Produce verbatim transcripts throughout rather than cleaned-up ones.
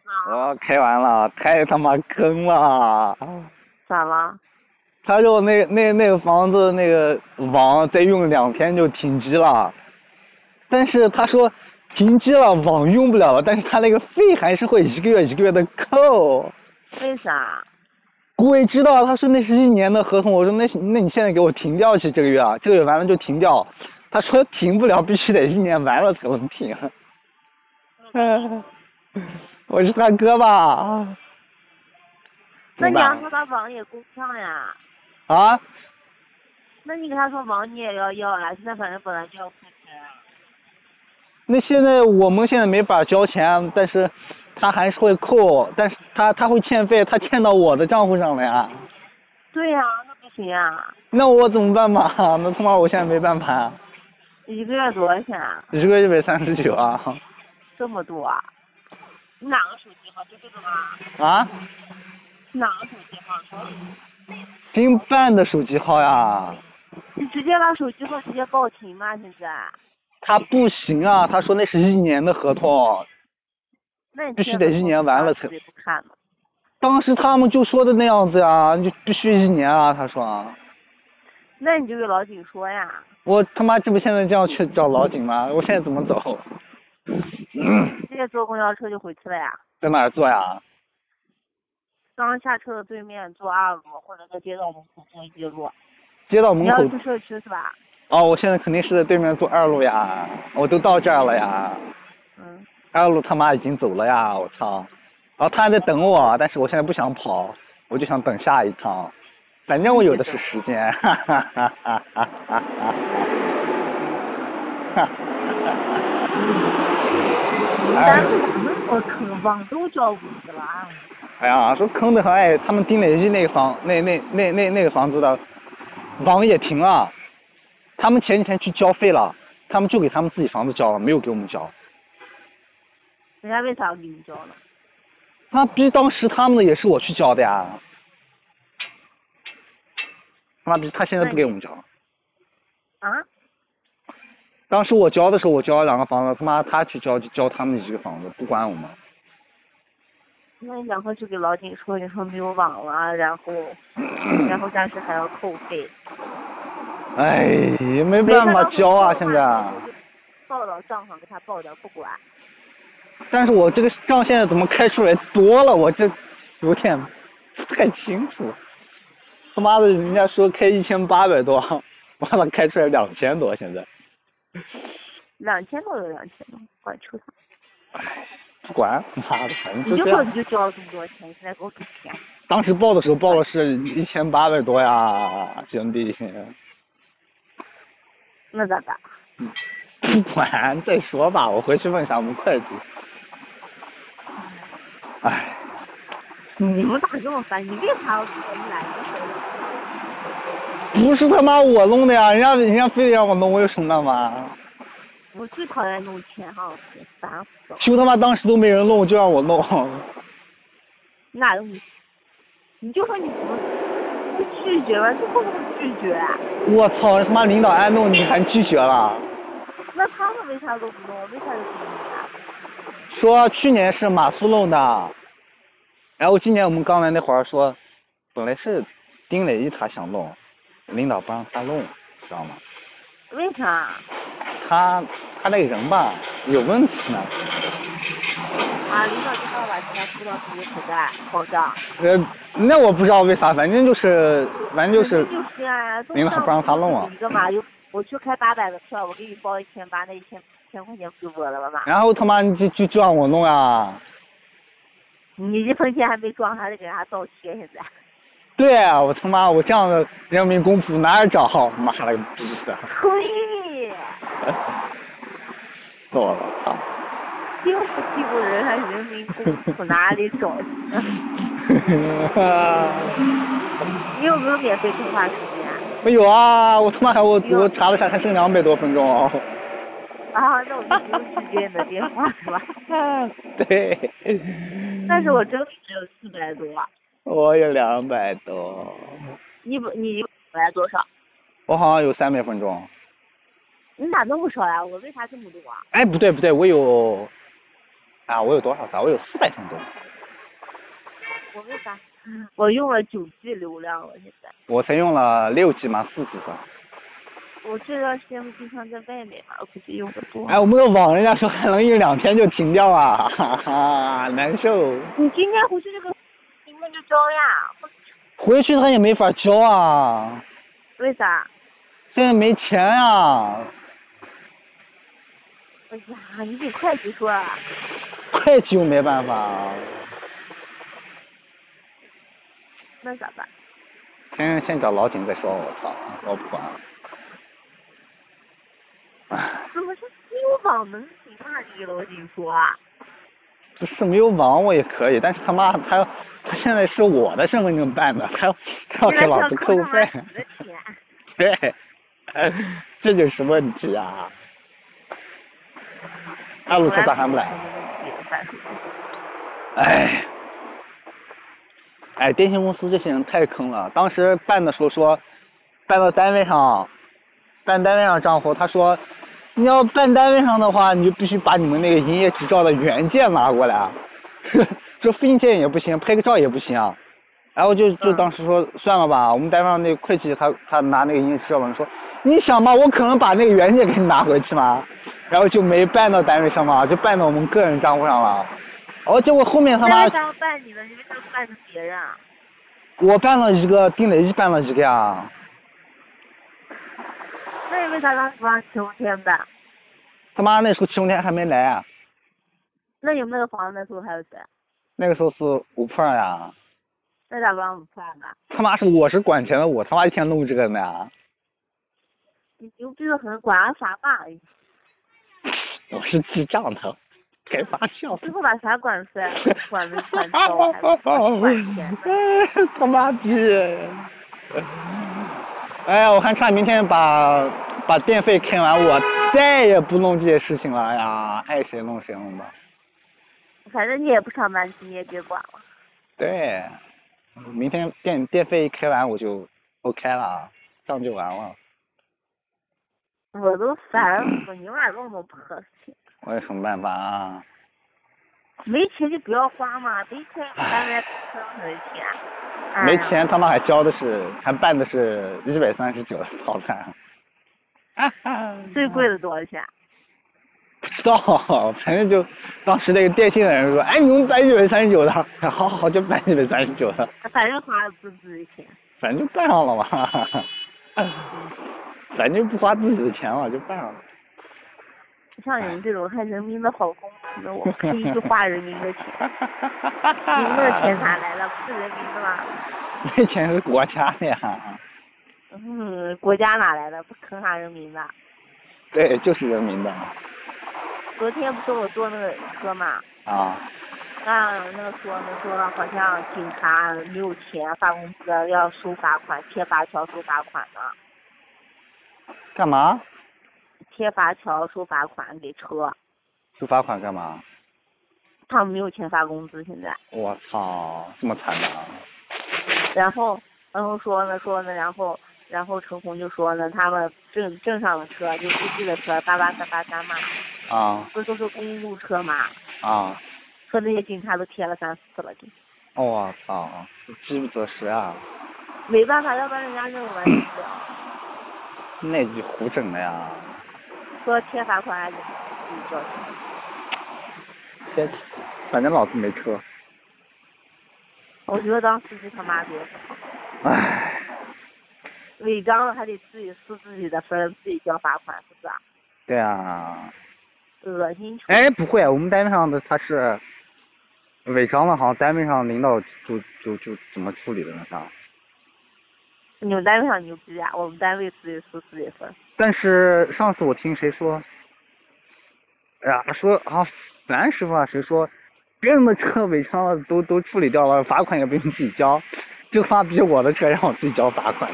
我开完了，太他妈坑了！ 咋了？ 他说那那那个房子那个网再用两天就停机了，但是他说停机了网用不了了，但是他那个费还是会一个月一个月的扣。 为啥？ 我也知道，他说那是一年的合同，我说那那你现在给我停掉去，这个月啊，这个月完了就停掉。他说停不了，必须得一年完了才能停。嗯，我是他哥吧？ 那你要说他网也够呛呀。 啊？ 那你跟他说网你也要要呀，现在反正本来就要付钱。 那现在我们现在没法交钱，但是他还是会扣，但是他他会欠费，他欠到我的账户上了呀。 对呀、啊，那不行啊。 那我怎么办嘛？那他妈我现在没办法。 一个月多少钱啊？ 一个月一百三十九啊。 这么多啊？你哪个手机号？就这个吗？ 啊？ 哪个手机号？说。 新办的手机号呀。 你直接把手机号直接报停吗？现在？ 他不行啊，他说那是一年的合同。 那你必须得一年完了才。 不看吗？ 当时他们就说的那样子呀，就必须一年啊，他说。 那你就给老景说呀。 我他妈这不现在这样去找老景吗？我现在怎么走？ 直接坐公交车就回去了呀。 在哪儿坐呀？ 刚下车的对面坐二路，或者在街道门口坐一路。 街道门口。 你要去社区是吧？ 哦，我现在肯定是在对面坐二路呀，我都到这儿了呀。 嗯。 二路他妈已经走了呀，我操！然后他还在等我，但是我现在不想跑，我就想等下一趟，反正我有的是时间。哈哈哈哈哈哈！哈。 咱们怎么那么坑，网都交不起了啊！ 哎呀，说坑的很，哎，他们丁磊一那个房，那那那那那个房子的网也停了，他们前几天去交费了，他们就给他们自己房子交了，没有给我们交。 人家为啥要给你交呢？ 那逼当时他们的也是我去交的呀。妈逼，他现在不给我们交。 啊？ 当时我交的时候，我交了两个房子，他妈他去交交他们的一个房子，不管我们。 那你然后就给老景说，你说没有网了，然后然后但是还要扣费。 哎，也没办法交啊，现在。 报到账上给他报点，不管。 但是我这个账现在怎么开出来多了？我这有点不太清楚。他妈的，人家说开一千八百多，完了开出来两千多，现在。 两千多有两千多，管抽他。 哎，不管，妈的，反正就这样。你就说你就交了这么多钱，现在给我赌钱。 当时报的时候报的是一千八百多呀，兄弟。 那咋办？ 不管，再说吧，我回去问一下我们会计。哎。 你们咋这么烦？你为啥要做？你来不是他妈我弄的呀，人家人家非得让我弄，我有什么办法？ 我最讨厌弄钱哈，烦死了。 就他妈当时都没人弄，就让我弄。 哪有你？你就说你不不拒绝吧，最后怎么拒绝？ 我操！他妈领导爱弄你还拒绝了？ 那他们为啥都不弄？为啥就不弄啊？ 说去年是马苏弄的，然后今年我们刚来那会儿说，本来是丁磊一他想弄，领导不让他弄，知道吗？ 为啥？ 他他那个人吧有问题呢。 啊，领导就要把钱付到自己口袋保障。 呃，那我不知道为啥，反正就是反正就是。 就是啊， 领导不让他弄啊。 一个嘛，又我去开八百的票，我给你包一千八，那一千千块钱不就我的了吗？ 然后他妈就就就让我弄啊。 你一分钱还没赚，还得给他倒贴现在。 对啊，我他妈我这样的人民公仆哪儿找？妈了个逼的！ 呸！ 错了，操！ 欺负欺负人还人民公仆哪里找去？你有没有免费通话时间？ 没有啊，我他妈我我查了下，还剩两百多分钟哦。 啊，那我就不用直接你的电话是吧？ 对。 但是我真的只有四百多。 我有两百多。 你不你来多少？ 我好像有三百分钟。 你咋那么少呀？我为啥这么多啊？ 哎，不对不对，我有啊，我有多少个？我有四百分钟。 我为啥？我用了九 G 流量了，现在。 我才用了六 G 吗？四 G 吧。 我这段时间不经常在外面嘛，我估计用的多。 哎，我们的网人家说还能一两天就停掉啊，哈哈，难受。 你今天回去这个，你们就交呀。 回去他也没法交啊。 为啥？ 现在没钱啊。 哎呀，你给会计说啊。 会计又没办法。 那咋办？ 先先找老景再说，我操，我不管了。 怎么是没有网能行啊？你给老景说啊。 不是没有网我也可以，但是他妈他他现在是我的身份证办的，他要他要给老子扣费。对，这就是问题啊！二路车咋还不来？哎，哎，电信公司这些人太坑了。当时办的时候说，办到单位上，办单位上账户，他说你要办单位上的话，你就必须把你们那个营业执照的原件拿过来，说复印件也不行，拍个照也不行。然后就就当时说算了吧，我们单位上那个会计他他拿那个营业执照嘛，说你想嘛，我可能把那个原件给你拿回去嘛，然后就没办到单位上嘛，就办到我们个人账户上了。哦，结果后面他妈。 为啥要办你的？你为啥不办给别人啊？ 我办了一个，丁磊一办了一个呀。 那你为啥当时不让齐红天办？ 他妈那时候齐红天还没来啊。 那有没有房那时候还有谁？ 那个时候是五破呀。 那咋不让五破办？ 他妈是我是管钱的，我他妈一天弄这个呢。 你牛逼的很，管了啥吧？ 我是记账的，开发笑。 最后把啥管出来？管没管着，还管钱？ 他妈逼！哎呀，我还差明天把把电费开完，我再也不弄这些事情了。哎呀，爱谁弄谁弄吧。 反正你也不上班，你也别管了。 对，明天电电费开完我就 OK 了，账就完了。 我都烦死你妈这么破事。 我有什么办法啊？ 没钱就不要花嘛，没钱单位坑什么钱？ 没钱他妈还交的是，还办的是一百三十九的套餐。 最贵的多少钱？ 不知道，反正就当时那个电信的人说，哎，你们办一百三十九的，好好好就办一百三十九的。 反正花的不是自己钱。 反正就办上了嘛。反正不花自己的钱了，就办上了。 像你们这种还人民的好公司，我可以去花人民的钱。你们的钱哪来的？不是人民的吗？ 那钱是国家的呀。 嗯，国家哪来的？不坑啥人民的？ 对，就是人民的。 昨天不是我坐那个车嘛？ 啊。 啊，那个说那说好像警察没有钱发工资，要收罚款，贴罚条收罚款呢。 干嘛？ 贴罚条收罚款给车。 收罚款干嘛？ 他们没有钱发工资，现在。 我操，这么惨的。 然后，然后说呢说呢，然后然后陈红就说呢，他们镇镇上的车就司机的车八八三八三嘛。 啊。 不是都是公路车嘛。 啊。 说那些警察都贴了三四次了，就。 我操，饥不择食啊。 没办法，要不然人家认为完成不了。 那就胡整的呀。 说贴罚款还是自己交钱。 贴，反正老子没车。 我觉得当司机他妈多好。 唉。 违章了还得自己撕自己的分，自己交罚款，是不是啊？ 对啊。 恶心。 哎，不会，我们单位上的他是违章了，好像单位上领导就就就怎么处理的呢？他。 你们单位上牛逼啊！我们单位自己撕自己分。 但是上次我听谁说，哎呀，说啊，咱师傅啊，谁说别人的车违章了都都处理掉了，罚款也不用自己交，就他逼我的车让我自己交罚款。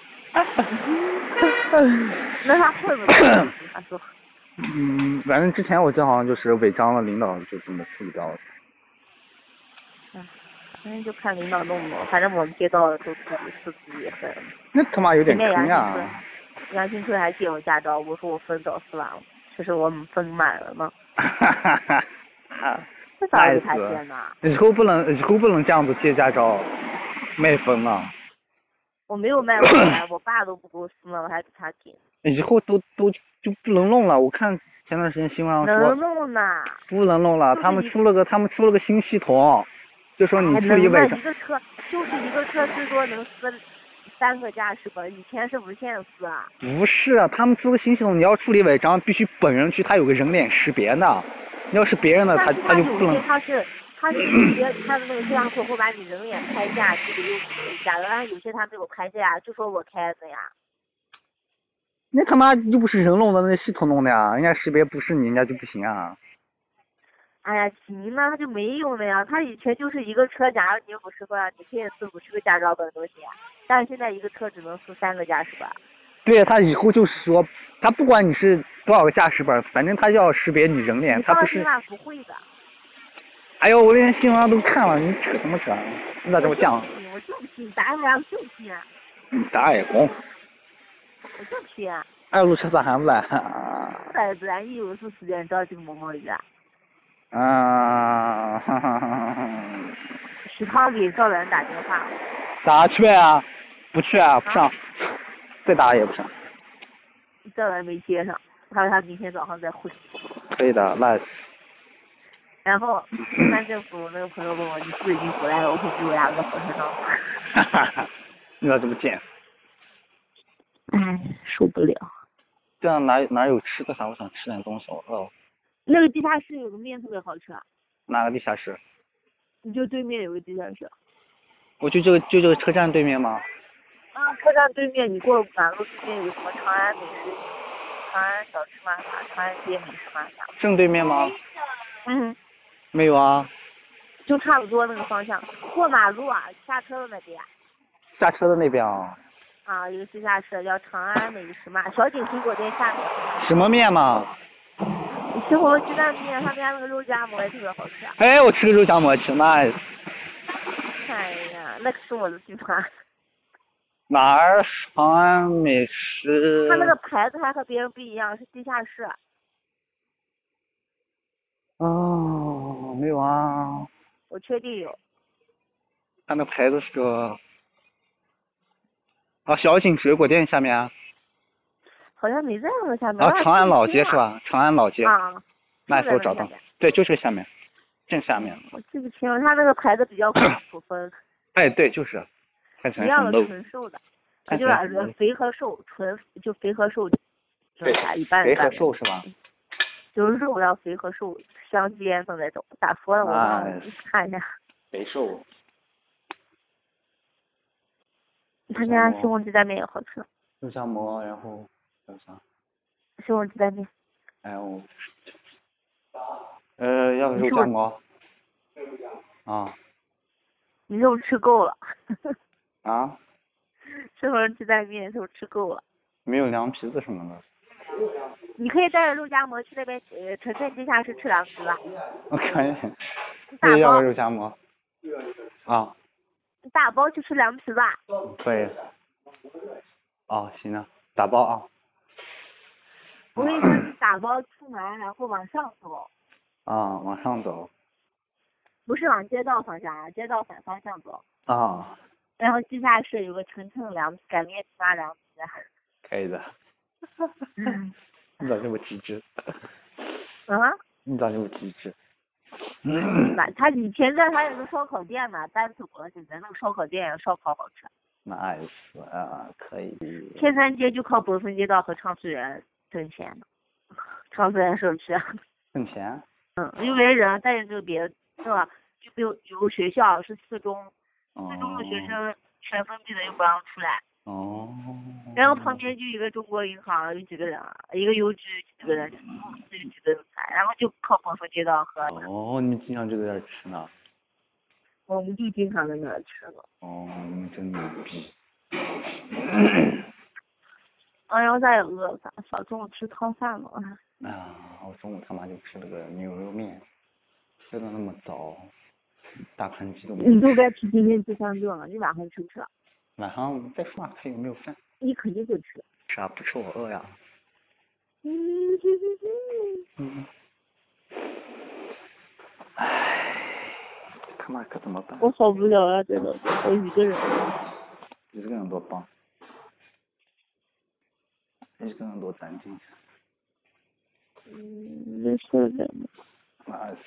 那他会不会？他说。 嗯，反正之前我记得好像就是违章了，领导就这么处理掉了。 嗯，反正就看领导弄不弄，反正我们接到的都自己撕自己分。 那他妈有点坑呀！ 杨新春还借我驾照，我说我分早撕完了，其实我分满了呢。 这咋给他接呢？ 以后不能以后不能这样子借驾照卖分了。 我没有卖过呀，我爸都不给我送了，我还给他给。 以后都都就不能弄了，我看前段时间新闻上说。 能弄呢。 不能弄了，他们出了个他们出了个新系统，就说你处理违章。 一个车就是一个车最多能撕三个驾驶本，以前是无限撕啊。 不是啊，他们出个新系统，你要处理违章必须本人去，他有个人脸识别的，你要是别人的他他就不能。 他是他是直接他的那个摄像头会把你人脸拍下，这个又假的，但有些他没有拍下，就说我开的呀。 那他妈又不是人弄的，那系统弄的呀，人家识别不是你，人家就不行啊。 哎呀，行那他就没用了呀。他以前就是一个车，假如你五十个，你可以撕五十个驾照本都行，但是现在一个车只能撕三个驾驶本。 对，他以后就是说，他不管你是多少个驾驶本，反正他要识别你人脸，他不是。 不会的。 哎呦，我连新闻上都看了，你扯什么扯？你咋这么犟？ 我就不信，打我就信。 打也红。 我就信。 二路车咋还不来？ 来不然有是时间找这个某某的。 啊，哈哈哈哈哈！ 许涛给赵然打电话。 咋去呗啊？不去啊，不上，再打也不上。 赵然没接上，他说他明天早上再回。 可以的，那。 然后云南政府那个朋友问我，你是不是已经回来了？我说比我俩在火车上。 哈哈哈！你咋这么贱？ 哎，受不了。 这样哪哪有吃的啥？我想吃点东西，我饿了。 那个地下室有个面特别好吃。 哪个地下室？ 你就对面有个地下室。 我就这个就这个车站对面吗？ 啊，车站对面，你过马路对面有什么长安美食、长安小吃玛莎、长安街美食玛莎。 正对面吗？ 嗯。 没有啊。 就差不多那个方向，过马路啊，下车的那边。 下车的那边啊。 啊，有个地下室叫长安美食玛，小景水果店下面。 什么面嘛？ 吃火锅鸡蛋面，他家那个肉夹馍也特别好吃。 哎，我吃个肉夹馍吃那。 哎呀，那可是我的地盘。 哪儿？长安美食。 他那个牌子还和别人不一样，是地下室。 哦，没有啊。 我确定有。 他那牌子是个。啊，小景水果店下面啊。 好像没在那个下面。 啊，长安老街是吧？长安老街。 啊。 那时候找到。对，就是下面，正下面。 我记不清了，他那个牌子比较普分。 哎，对，就是。看起来很 low。纯瘦的。就是肥和瘦，纯就肥和瘦。 对， 一般肥和瘦是吧？ 就是肉要肥和瘦相间的那种，咋说呢？我忘了，你看一下。 肥瘦。 他家西红柿鸡蛋面也好吃。 肉夹馍，然后还有啥？ 西红柿鸡蛋面。 还有，呃，要肉夹馍。啊。 你肉吃够了。 啊？ 西红柿鸡蛋面肉吃够了。 没有凉皮子什么的。 你可以带着肉夹馍去那边呃城镇地下室吃凉皮吧。 我可以。可以要个肉夹馍。啊。 打包去吃凉皮吧。 可以。哦，行啊，打包啊。 我跟你说，你打包出门，然后往上走。 啊，往上走。 不是往街道方向啊，街道反方向走。 啊。 然后地下室有个城镇凉皮，擀面皮发凉皮。 可以的。你咋这么机智？ 啊？ 你咋这么机智？ 嗯，他以前在还有个烧烤店呢，搬走了，现在那个烧烤店烧烤好吃。 那也是啊，可以。 天山街就靠北分街道和长翠园挣钱，长翠园社区。 挣钱？ 嗯，因为人但是就别是吧？就比如有学校是四中， 哦、 四中的学生全封闭的又不让出来。 哦。 然后旁边就一个中国银行，有几个人，一个邮局几个人，有几个人才，然后就靠北分街道和。 哦，你们经常就在这儿吃呢？ 我们就经常在那儿吃了。 哦，你真牛逼。 哎呀，我咋也饿了，小中午吃汤饭了。 啊，我中午他妈就吃了个牛肉面，吃的那么早，大盘鸡都没有吃。 你就该吃今天第三顿了，你晚上吃不吃？ 晚上再说看有没有饭。 你肯定就吃。 吃啊，不吃我饿呀。 嗯哼哼哼。 嗯。唉。 那可怎么办？ 我好无聊啊，真的，我一个人。 一个人多棒，一个人多干净。 嗯，没事的。 那是。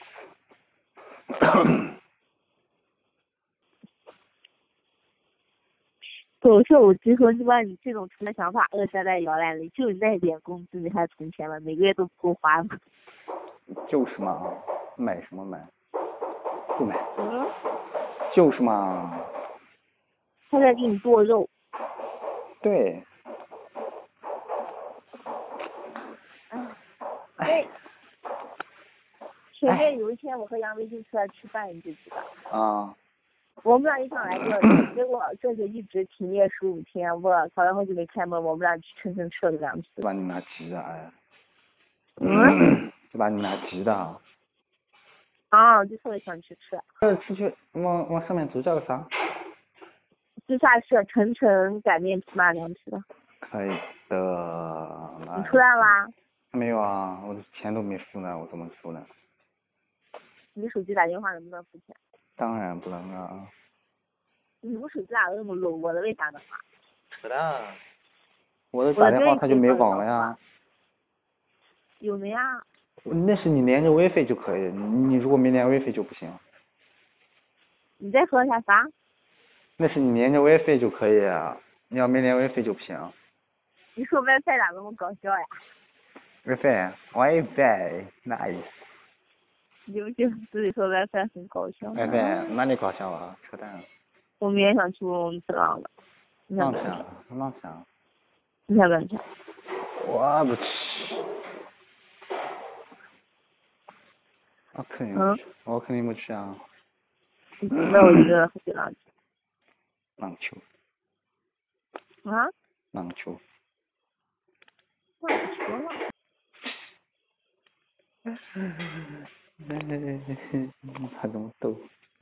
狗是我就说你把你这种蠢的想法扼杀在摇篮里，就你那点工资你还存钱吗？每个月都不够花吗？ 就是嘛，买什么买？不买。 嗯。 就是嘛。 他在给你剁肉。 对。 哎。哎。前面有一天我和杨威就出来吃饭，你就知道。 啊。 我们俩一上来这里，结果这就一直停业十五天，我操，然后就没开门，我们俩去蹭蹭吃了两次。 把你们俩急的，哎。 嗯。 就把你们俩急的。 啊，就特别想去吃。 呃，出去往往上面走叫个啥？ 地下室晨晨擀面皮麻凉吃的。 可以的。 你出来啦？ 没有啊，我的钱都没付呢，我怎么付呢？ 你手机打电话能不能付钱？ 当然不能啊。 你们手机打的那么 low， 我的为啥能啊？ 是的。我的打电话它就没网了呀。 有的呀。 那是你连着 WiFi 就可以，你你如果没连 WiFi 就不行。 你再说一下啥？ 那是你连着 WiFi 就可以啊，你要没连 WiFi 就不行。 你说 WiFi 咋那么搞笑呀 ？WiFi WiFi nice。 你不就自己说 WiFi 很搞笑 ？WiFi 哪里搞笑啊？扯淡。 我明天想去问问次郎了。 浪想浪想。 你想不想去？ 我不去。我肯定不去，我肯定不去啊。 那我一个人去浪去。 浪球。 啊？ 浪球。 浪球了。 他这么逗。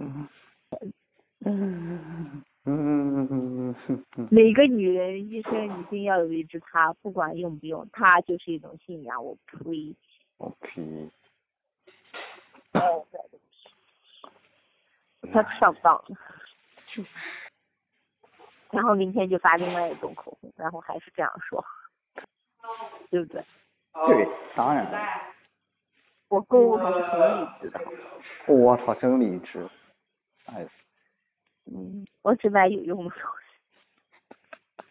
每个女人一生一定要有一只它，不管用不用，它就是一种信仰。我呸！ 我呸！ 哦，他上当了。然后明天就发另外一种口红，然后还是这样说，对不对？ 对，当然。 我购物还是很理智的。 我操，真理智。哎。 嗯，我只买有用的东西。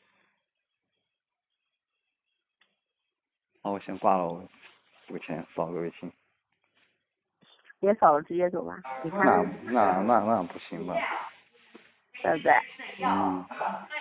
好，我先挂了，我付钱，扫个微信。 别扫了，直接走吧。你看。 那那那那不行吧？ 对不对？ 嗯。